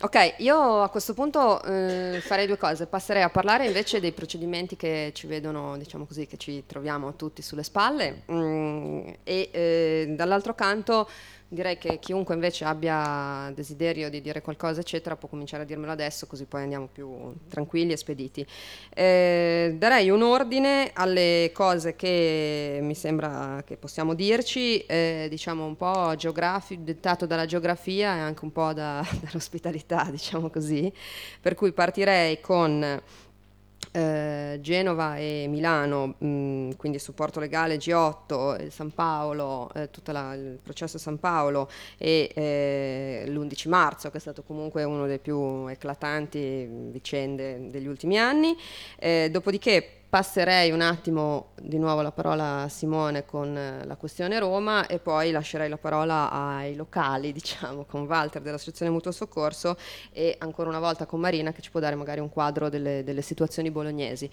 Ok, io a questo punto farei due cose. Passerei a parlare invece dei procedimenti che ci vedono, diciamo così, che ci troviamo tutti sulle spalle. E dall'altro canto direi che chiunque invece abbia desiderio di dire qualcosa, eccetera, può cominciare a dirmelo adesso, così poi andiamo più tranquilli e spediti. Darei un ordine alle cose che mi sembra che possiamo dirci, diciamo un po' dettato dalla geografia e anche un po' dall'ospitalità, diciamo così. Per cui partirei con Genova e Milano, quindi supporto legale G8, San Paolo, il processo San Paolo e l'11 marzo, che è stato comunque uno dei più eclatanti vicende degli ultimi anni. Dopodiché passerei un attimo di nuovo la parola a Simone con la questione Roma e poi lascerei la parola ai locali, diciamo, con Walter dell'Associazione Mutuo Soccorso e ancora una volta con Marina che ci può dare magari un quadro delle situazioni bolognesi.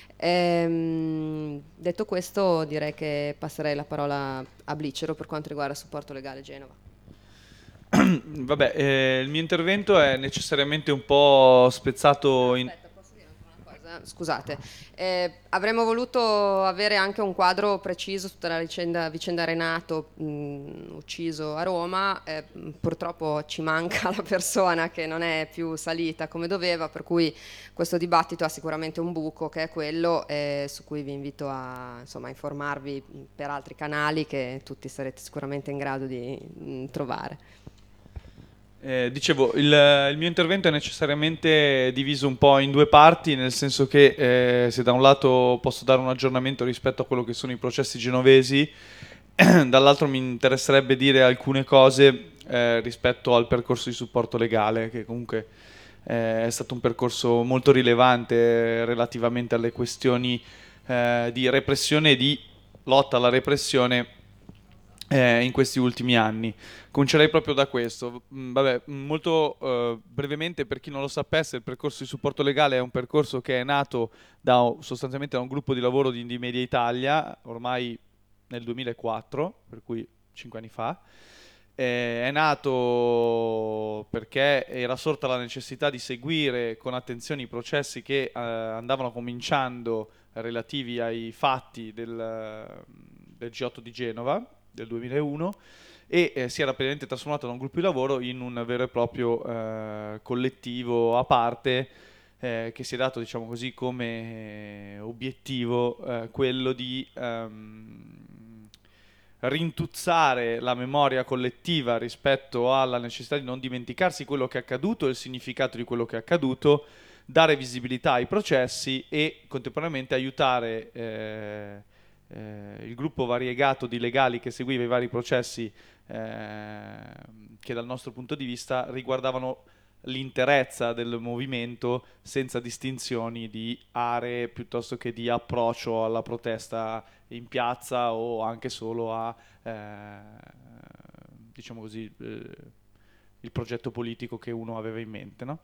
Detto questo, direi che passerei la parola a Blicero per quanto riguarda il supporto legale Genova. Vabbè, il mio intervento è necessariamente un po' spezzato in... Aspetta, posso dire ancora una cosa? Scusate, avremmo voluto avere anche un quadro preciso su tutta la vicenda Renato, ucciso a Roma. Purtroppo ci manca la persona che non è più salita come doveva, per cui questo dibattito ha sicuramente un buco che è quello, su cui vi invito a, insomma, informarvi per altri canali che tutti sarete sicuramente in grado di trovare. Dicevo, il mio intervento è necessariamente diviso un po' in due parti, nel senso che se da un lato posso dare un aggiornamento rispetto a quello che sono i processi genovesi, dall'altro mi interesserebbe dire alcune cose rispetto al percorso di supporto legale, che comunque è stato un percorso molto rilevante relativamente alle questioni di repressione e di lotta alla repressione in questi ultimi anni. Comincerei proprio da questo. Vabbè, molto brevemente, per chi non lo sapesse, il percorso di supporto legale è un percorso che è nato sostanzialmente da un gruppo di lavoro di Media Italia, ormai nel 2004, per cui 5 anni fa. È nato perché era sorta la necessità di seguire con attenzione i processi che andavano cominciando relativi ai fatti del G8 di Genova del 2001 e si era praticamente trasformato da un gruppo di lavoro in un vero e proprio collettivo a parte che si è dato, diciamo così, come obiettivo quello di rintuzzare la memoria collettiva rispetto alla necessità di non dimenticarsi quello che è accaduto e il significato di quello che è accaduto, dare visibilità ai processi e contemporaneamente aiutare il gruppo variegato di legali che seguiva i vari processi che dal nostro punto di vista riguardavano l'interezza del movimento senza distinzioni di aree piuttosto che di approccio alla protesta in piazza o anche solo a diciamo così il progetto politico che uno aveva in mente, no?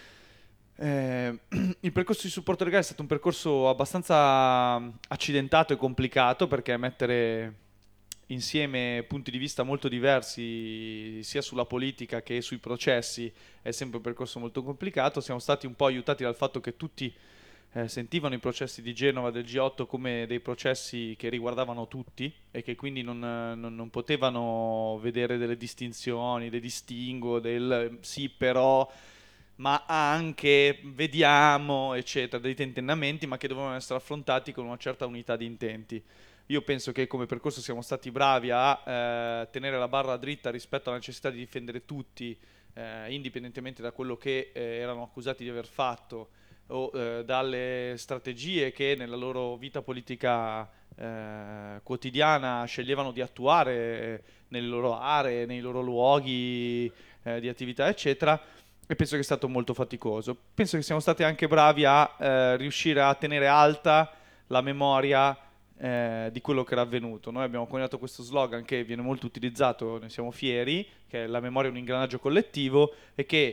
Il percorso di supporto legale è stato un percorso abbastanza accidentato e complicato perché mettere insieme punti di vista molto diversi sia sulla politica che sui processi è sempre un percorso molto complicato. Siamo stati un po' aiutati dal fatto che tutti sentivano i processi di Genova del G8 come dei processi che riguardavano tutti e che quindi non potevano vedere delle distinzioni, dei distinguo, del sì però, ma anche vediamo, eccetera, dei tentennamenti, ma che dovevano essere affrontati con una certa unità di intenti. Io penso che come percorso siamo stati bravi a tenere la barra dritta rispetto alla necessità di difendere tutti, indipendentemente da quello che erano accusati di aver fatto o dalle strategie che nella loro vita politica quotidiana sceglievano di attuare nelle loro aree, nei loro luoghi di attività, eccetera. E penso che è stato molto faticoso. Penso che siamo stati anche bravi a riuscire a tenere alta la memoria di quello che era avvenuto. Noi abbiamo coniato questo slogan che viene molto utilizzato, ne siamo fieri, che è la memoria è un ingranaggio collettivo e che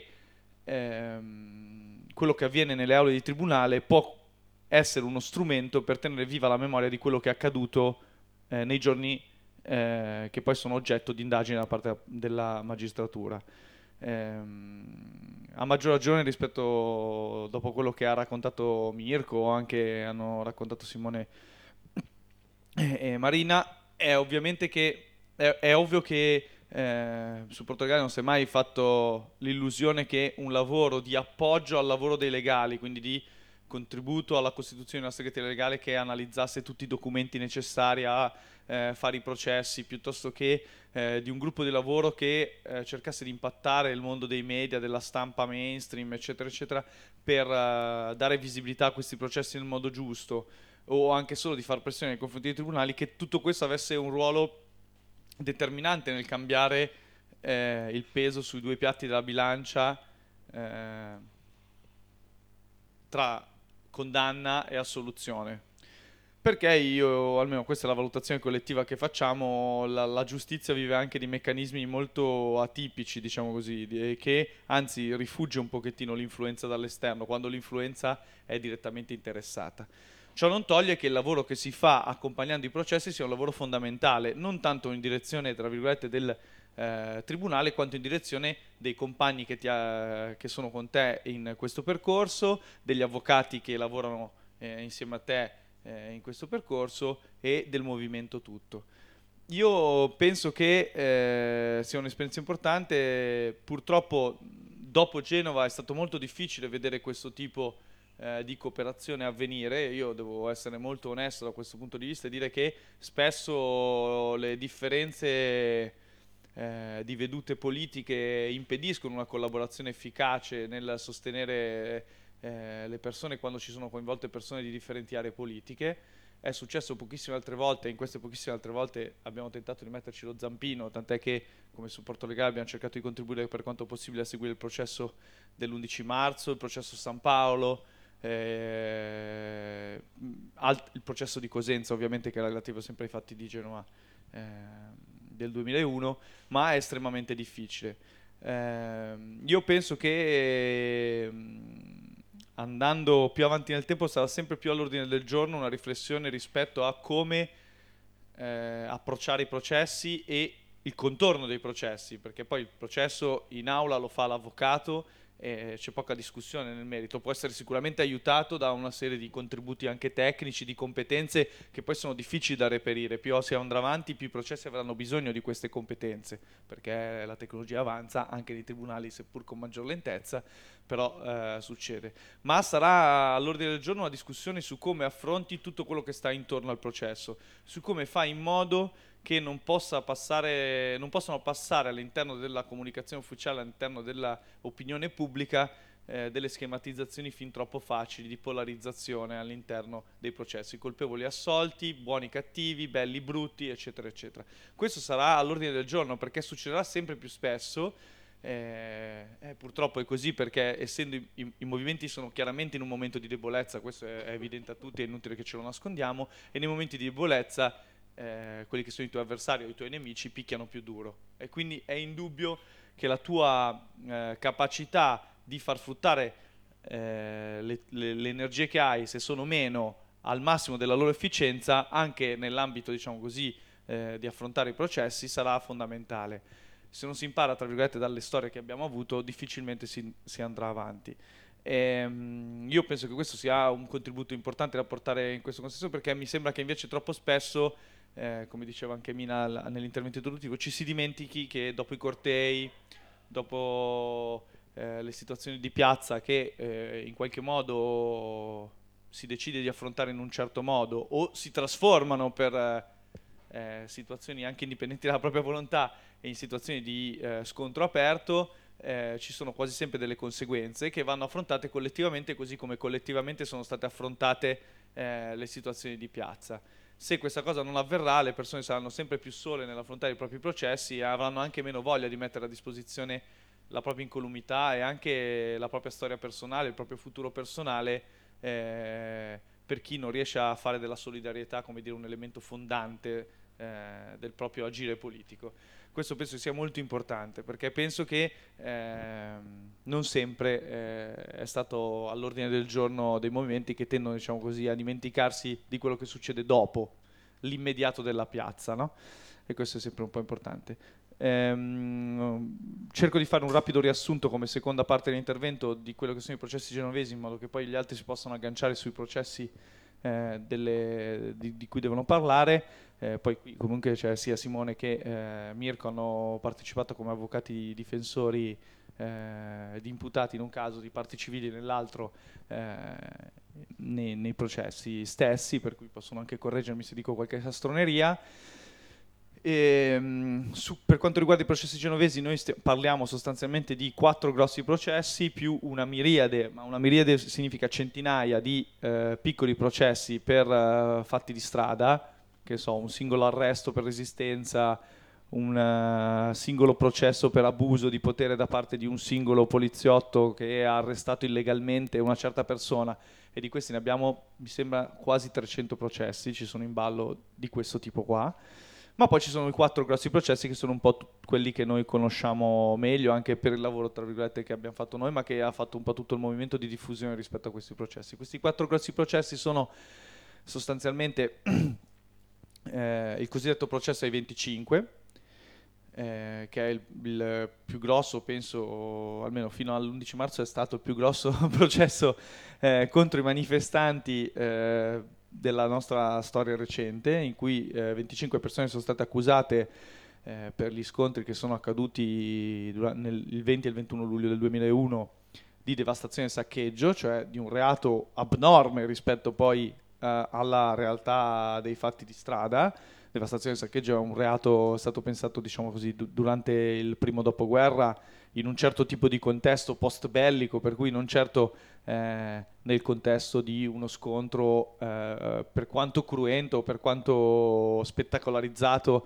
quello che avviene nelle aule di tribunale può essere uno strumento per tenere viva la memoria di quello che è accaduto nei giorni che poi sono oggetto di indagine da parte della magistratura. a maggior ragione rispetto dopo quello che ha raccontato Mirko o anche hanno raccontato Simone e Marina, è ovviamente che è ovvio che sul Portogallo non si è mai fatto l'illusione che un lavoro di appoggio al lavoro dei legali, quindi di contributo alla costituzione di una segreteria legale che analizzasse tutti i documenti necessari a fare i processi, piuttosto che di un gruppo di lavoro che cercasse di impattare il mondo dei media, della stampa mainstream, eccetera, eccetera, per dare visibilità a questi processi nel modo giusto, o anche solo di far pressione nei confronti dei tribunali, che tutto questo avesse un ruolo determinante nel cambiare il peso sui due piatti della bilancia eh, tra condanna e assoluzione. Perché io, almeno questa è la valutazione collettiva che facciamo, la giustizia vive anche di meccanismi molto atipici, diciamo così, che anzi rifugge un pochettino l'influenza dall'esterno, quando l'influenza è direttamente interessata. Ciò non toglie che il lavoro che si fa accompagnando i processi sia un lavoro fondamentale, non tanto in direzione, tra virgolette, del tribunale, quanto in direzione dei compagni che sono con te in questo percorso, degli avvocati che lavorano insieme a te in questo percorso e del movimento tutto. Io penso che sia un'esperienza importante. Purtroppo dopo Genova è stato molto difficile vedere questo tipo di cooperazione avvenire. Io devo essere molto onesto da questo punto di vista e dire che spesso le differenze di vedute politiche impediscono una collaborazione efficace nel sostenere le persone quando ci sono coinvolte persone di differenti aree politiche. È successo pochissime altre volte, e in queste pochissime altre volte abbiamo tentato di metterci lo zampino, tant'è che come supporto legale abbiamo cercato di contribuire per quanto possibile a seguire il processo dell'11 marzo, il processo San Paolo, il processo di Cosenza ovviamente, che era relativo sempre ai fatti di Genova del 2001, ma è estremamente difficile. Io penso che andando più avanti nel tempo sarà sempre più all'ordine del giorno una riflessione rispetto a come approcciare i processi e il contorno dei processi, perché poi il processo in aula lo fa l'avvocato e c'è poca discussione nel merito. Può essere sicuramente aiutato da una serie di contributi anche tecnici, di competenze che poi sono difficili da reperire. Più si andrà avanti, più i processi avranno bisogno di queste competenze, perché la tecnologia avanza anche nei tribunali, seppur con maggior lentezza, però succede. Ma sarà all'ordine del giorno una discussione su come affronti tutto quello che sta intorno al processo, su come fai in modo che non possano passare all'interno della comunicazione ufficiale, all'interno dell'opinione pubblica, delle schematizzazioni fin troppo facili di polarizzazione all'interno dei processi, colpevoli assolti, buoni cattivi, belli brutti, eccetera, eccetera. Questo sarà all'ordine del giorno perché succederà sempre più spesso. Purtroppo è così, perché essendo i movimenti sono chiaramente in un momento di debolezza, questo è evidente a tutti, è inutile che ce lo nascondiamo, e nei momenti di debolezza quelli che sono i tuoi avversari o i tuoi nemici picchiano più duro, e quindi è indubbio che la tua capacità di far fruttare le energie che hai, se sono meno, al massimo della loro efficienza, anche nell'ambito, diciamo così, di affrontare i processi, sarà fondamentale. Se non si impara, tra virgolette, dalle storie che abbiamo avuto, difficilmente si andrà avanti. Io penso che questo sia un contributo importante da portare in questo contesto, perché mi sembra che invece troppo spesso, come diceva anche Mina nell'intervento introduttivo, ci si dimentichi che dopo i cortei, dopo le situazioni di piazza che in qualche modo si decide di affrontare in un certo modo o si trasformano per situazioni anche indipendenti dalla propria volontà e in situazioni di scontro aperto, ci sono quasi sempre delle conseguenze che vanno affrontate collettivamente, così come collettivamente sono state affrontate le situazioni di piazza. Se questa cosa non avverrà, le persone saranno sempre più sole nell'affrontare i propri processi e avranno anche meno voglia di mettere a disposizione la propria incolumità e anche la propria storia personale, il proprio futuro personale, per chi non riesce a fare della solidarietà, come dire, un elemento fondante del proprio agire politico. Questo penso sia molto importante, perché penso che non sempre è stato all'ordine del giorno dei movimenti che tendono, diciamo così, a dimenticarsi di quello che succede dopo l'immediato della piazza, no? E questo è sempre un po' importante. Cerco di fare un rapido riassunto come seconda parte dell'intervento di quello che sono i processi genovesi, in modo che poi gli altri si possano agganciare sui processi di cui devono parlare. Poi qui comunque c'è sia Simone che Mirko hanno partecipato come avvocati difensori di imputati in un caso, di parti civili nell'altro, nei processi stessi, per cui possono anche correggermi se dico qualche castroneria. Per quanto riguarda i processi genovesi, noi parliamo sostanzialmente di 4 grossi processi più una miriade, ma una miriade significa centinaia di piccoli processi per fatti di strada, che so, un singolo arresto per resistenza, un singolo processo per abuso di potere da parte di un singolo poliziotto che ha arrestato illegalmente una certa persona, e di questi ne abbiamo, mi sembra, quasi 300 processi, ci sono in ballo di questo tipo qua. Ma poi ci sono i 4 grossi processi che sono un po' quelli che noi conosciamo meglio, anche per il lavoro, tra virgolette, che abbiamo fatto noi, ma che ha fatto un po' tutto il movimento di diffusione rispetto a questi processi. Questi 4 grossi processi sono sostanzialmente il cosiddetto processo ai 25, che è il più grosso, penso, almeno fino all'11 marzo è stato il più grosso processo contro i manifestanti della nostra storia recente, in cui 25 persone sono state accusate per gli scontri che sono accaduti il 20 e il 21 luglio del 2001 di devastazione e saccheggio, cioè di un reato abnorme rispetto poi alla realtà dei fatti di strada. Devastazione e saccheggio è un reato stato pensato, diciamo così, durante il primo dopoguerra, in un certo tipo di contesto post bellico, per cui non certo nel contesto di uno scontro, per quanto cruento, per quanto spettacolarizzato,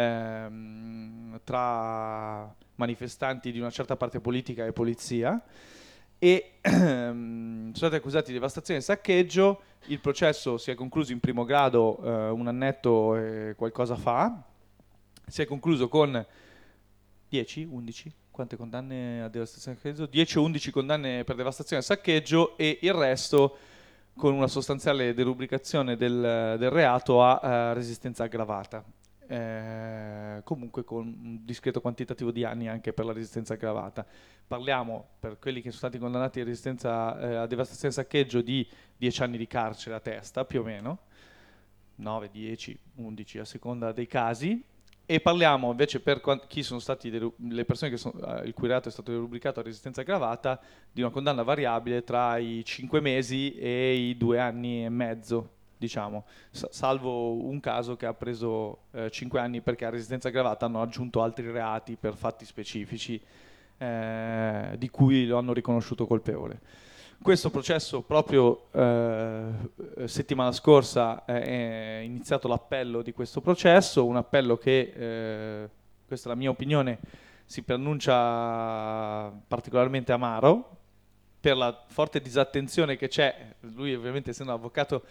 tra manifestanti di una certa parte politica e polizia. E sono stati accusati di devastazione e saccheggio. Il processo si è concluso in primo grado un annetto e qualcosa fa. Si è concluso con 10, 11, quante condanne a devastazione e saccheggio? 10 o 11 condanne per devastazione e saccheggio, e il resto con una sostanziale derubricazione del reato a resistenza aggravata. Comunque con un discreto quantitativo di anni anche per la resistenza aggravata. Parliamo, per quelli che sono stati condannati a resistenza a devastazione e saccheggio, di 10 anni di carcere a testa, più o meno, 9, 10, 11 a seconda dei casi. E parliamo invece, per chi sono stati le persone il cui reato è stato derubricato a resistenza aggravata, di una condanna variabile tra i 5 mesi e i 2 anni e mezzo, diciamo, salvo un caso che ha preso 5 anni perché a resistenza aggravata hanno aggiunto altri reati per fatti specifici di cui lo hanno riconosciuto colpevole. Questo processo proprio settimana scorsa è iniziato l'appello di questo processo, un appello che, questa è la mia opinione, si preannuncia particolarmente amaro per la forte disattenzione che c'è. Lui ovviamente, essendo avvocato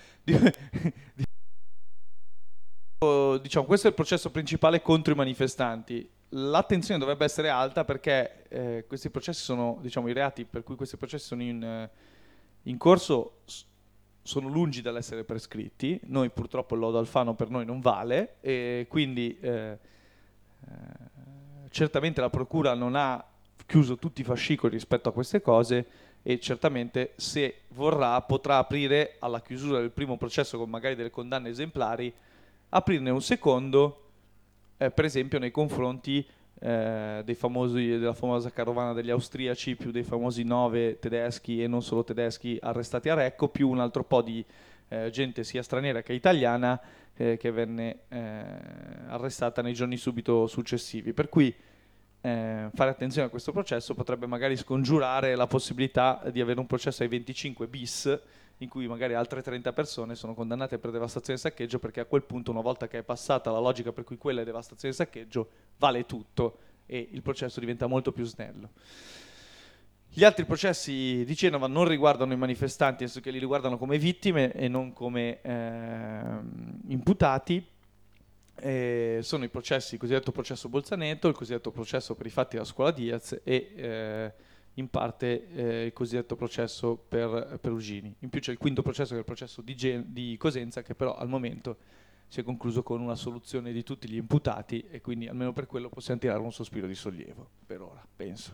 diciamo, questo è il processo principale contro i manifestanti. L'attenzione dovrebbe essere alta perché questi processi sono, diciamo, i reati per cui questi processi sono in corso sono lungi dall'essere prescritti. Noi purtroppo il lodo Alfano per noi non vale, e quindi certamente la procura non ha chiuso tutti i fascicoli rispetto a queste cose, e certamente, se vorrà, potrà aprire alla chiusura del primo processo con magari delle condanne esemplari, aprirne un secondo, per esempio nei confronti della famosa carovana degli austriaci, più dei famosi 9 tedeschi e non solo tedeschi arrestati a Recco, più un altro po' di gente sia straniera che italiana che venne arrestata nei giorni subito successivi. Per cui fare attenzione a questo processo potrebbe magari scongiurare la possibilità di avere un processo ai 25 bis, in cui magari altre 30 persone sono condannate per devastazione e saccheggio, perché a quel punto, una volta che è passata la logica per cui quella è devastazione e saccheggio, vale tutto e il processo diventa molto più snello. Gli altri processi di Genova non riguardano i manifestanti, nel senso che li riguardano come vittime e non come imputati. Sono i processi, il cosiddetto processo Bolzaneto, il cosiddetto processo per i fatti della scuola Diaz e in parte il cosiddetto processo per Perugini. In più c'è il quinto processo, che è il processo di Cosenza, che però al momento si è concluso con una soluzione di tutti gli imputati e quindi almeno per quello possiamo tirare un sospiro di sollievo, per ora, penso.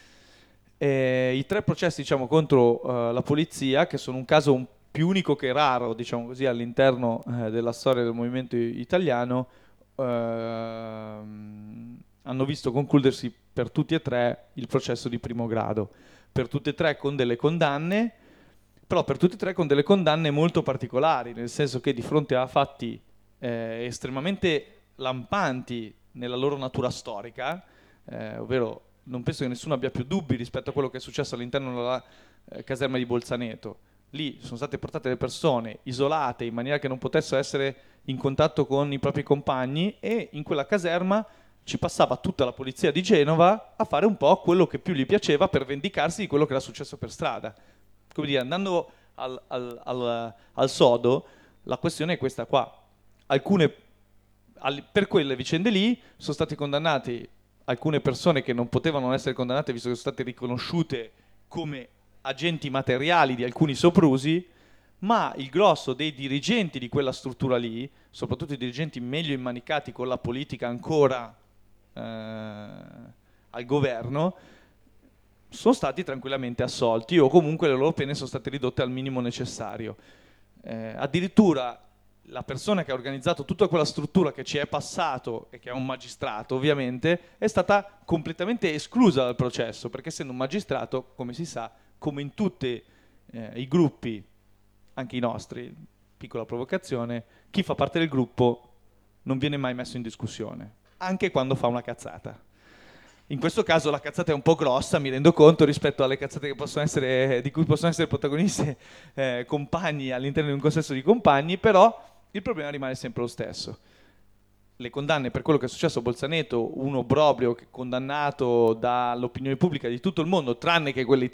I 3 processi, diciamo, contro la polizia, che sono un caso più unico che raro, diciamo così, all'interno della storia del movimento italiano, hanno visto concludersi per tutti e 3 il processo di primo grado, per tutti e 3 con delle condanne, però per tutti e 3 con delle condanne molto particolari, nel senso che di fronte a fatti estremamente lampanti nella loro natura storica, ovvero non penso che nessuno abbia più dubbi rispetto a quello che è successo all'interno della caserma di Bolzaneto. Lì sono state portate le persone isolate in maniera che non potessero essere in contatto con i propri compagni e in quella caserma ci passava tutta la polizia di Genova a fare un po' quello che più gli piaceva per vendicarsi di quello che era successo per strada. Come dire, andando al sodo, la questione è questa qua. Per quelle vicende lì sono stati condannati alcune persone che non potevano essere condannate visto che sono state riconosciute come agenti materiali di alcuni soprusi, ma il grosso dei dirigenti di quella struttura lì, soprattutto i dirigenti meglio immanicati con la politica ancora al governo, sono stati tranquillamente assolti o comunque le loro pene sono state ridotte al minimo necessario. Addirittura la persona che ha organizzato tutta quella struttura, che ci è passato e che è un magistrato ovviamente, è stata completamente esclusa dal processo, perché essendo un magistrato, come si sa, come in tutti i gruppi, anche i nostri, piccola provocazione, chi fa parte del gruppo non viene mai messo in discussione, anche quando fa una cazzata. In questo caso la cazzata è un po' grossa, mi rendo conto, rispetto alle cazzate che possono essere, di cui possono essere protagonisti compagni all'interno di un consesso di compagni, però il problema rimane sempre lo stesso. Le condanne per quello che è successo a Bolzaneto, un obbrobrio condannato dall'opinione pubblica di tutto il mondo, tranne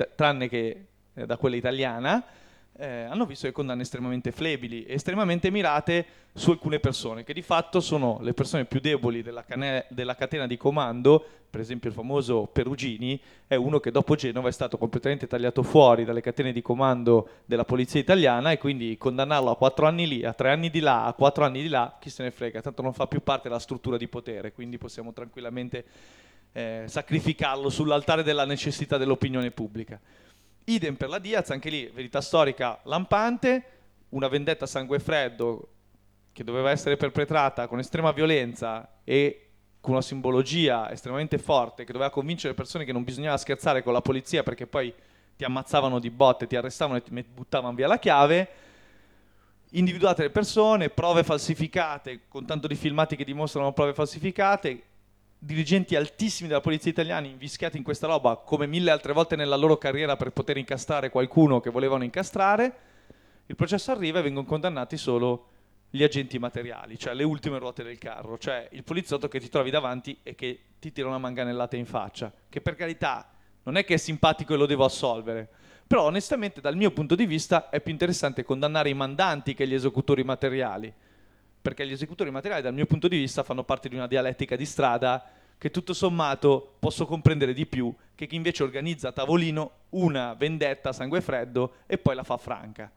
che da quella italiana, hanno visto le condanne estremamente flebili e estremamente mirate su alcune persone, che di fatto sono le persone più deboli della catena di comando. Per esempio il famoso Perugini è uno che dopo Genova è stato completamente tagliato fuori dalle catene di comando della polizia italiana, e quindi condannarlo a 4 anni lì, a 3 anni di là, a 4 anni di là, chi se ne frega, tanto non fa più parte della struttura di potere, quindi possiamo tranquillamente sacrificarlo sull'altare della necessità dell'opinione pubblica. Idem per la Diaz, anche lì verità storica lampante, una vendetta a sangue freddo che doveva essere perpetrata con estrema violenza e con una simbologia estremamente forte, che doveva convincere le persone che non bisognava scherzare con la polizia perché poi ti ammazzavano di botte, ti arrestavano e ti buttavano via la chiave. Individuate le persone, prove falsificate, con tanto di filmati che dimostrano prove falsificate, dirigenti altissimi della polizia italiana invischiati in questa roba come 1000 altre volte nella loro carriera per poter incastrare qualcuno che volevano incastrare. Il processo arriva e vengono condannati solo gli agenti materiali, cioè le ultime ruote del carro, cioè il poliziotto che ti trovi davanti e che ti tira una manganellata in faccia, che per carità non è che è simpatico e lo devo assolvere, però onestamente dal mio punto di vista è più interessante condannare i mandanti che gli esecutori materiali, perché gli esecutori materiali dal mio punto di vista fanno parte di una dialettica di strada che tutto sommato posso comprendere di più che chi invece organizza a tavolino una vendetta a sangue freddo e poi la fa franca.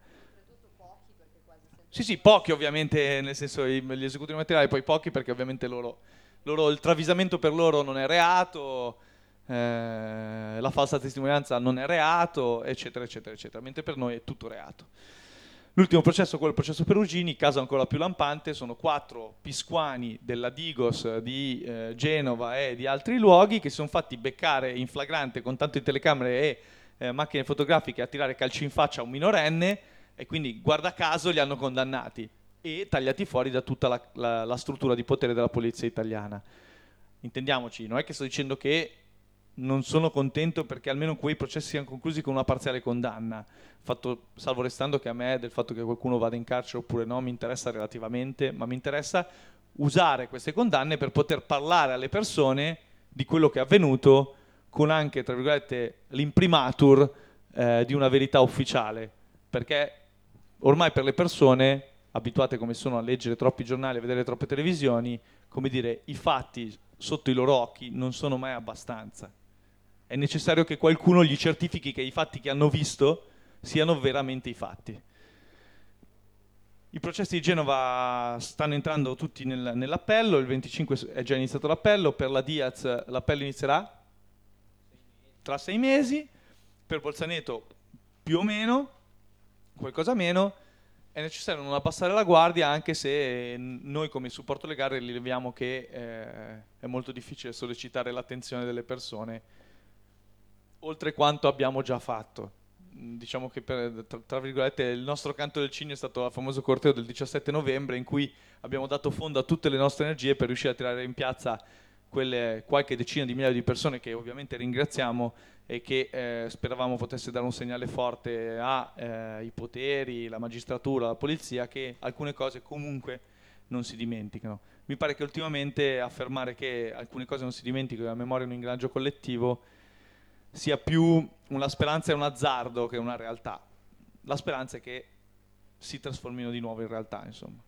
Sì, pochi ovviamente, nel senso gli esecutori materiali, poi pochi perché ovviamente loro il travisamento per loro non è reato, la falsa testimonianza non è reato, eccetera, eccetera, eccetera, mentre per noi è tutto reato. L'ultimo processo, quello del processo Perugini, caso ancora più lampante, sono 4 piscuani della Digos di Genova e di altri luoghi che si sono fatti beccare in flagrante con tanto di telecamere e macchine fotografiche a tirare calci in faccia a un minorenne, e quindi guarda caso li hanno condannati e tagliati fuori da tutta la struttura di potere della polizia italiana. Intendiamoci, non è che sto dicendo che non sono contento perché almeno quei processi siano conclusi con una parziale condanna, fatto salvo restando che a me del fatto che qualcuno vada in carcere oppure no mi interessa relativamente, ma mi interessa usare queste condanne per poter parlare alle persone di quello che è avvenuto con anche, tra virgolette, l'imprimatur di una verità ufficiale, perché ormai per le persone abituate come sono a leggere troppi giornali, a vedere troppe televisioni, come dire, i fatti sotto i loro occhi non sono mai abbastanza. È necessario che qualcuno gli certifichi che i fatti che hanno visto siano veramente i fatti. I processi di Genova stanno entrando tutti nell'appello, il 25 è già iniziato l'appello, per la Diaz l'appello inizierà tra 6 mesi, per Bolzaneto più o meno, qualcosa meno. È necessario non abbassare la guardia, anche se noi come supporto legale rileviamo che è molto difficile sollecitare l'attenzione delle persone oltre quanto abbiamo già fatto. Diciamo che tra virgolette il nostro canto del cigno è stato il famoso corteo del 17 novembre, in cui abbiamo dato fondo a tutte le nostre energie per riuscire a tirare in piazza quelle qualche decina di migliaia di persone che ovviamente ringraziamo e che speravamo potesse dare un segnale forte ai poteri, la magistratura, la polizia, che alcune cose comunque non si dimenticano. Mi pare che ultimamente affermare che alcune cose non si dimenticano, la memoria è un ingranaggio collettivo, sia più una speranza e un azzardo che una realtà. La speranza è che si trasformino di nuovo in realtà, insomma.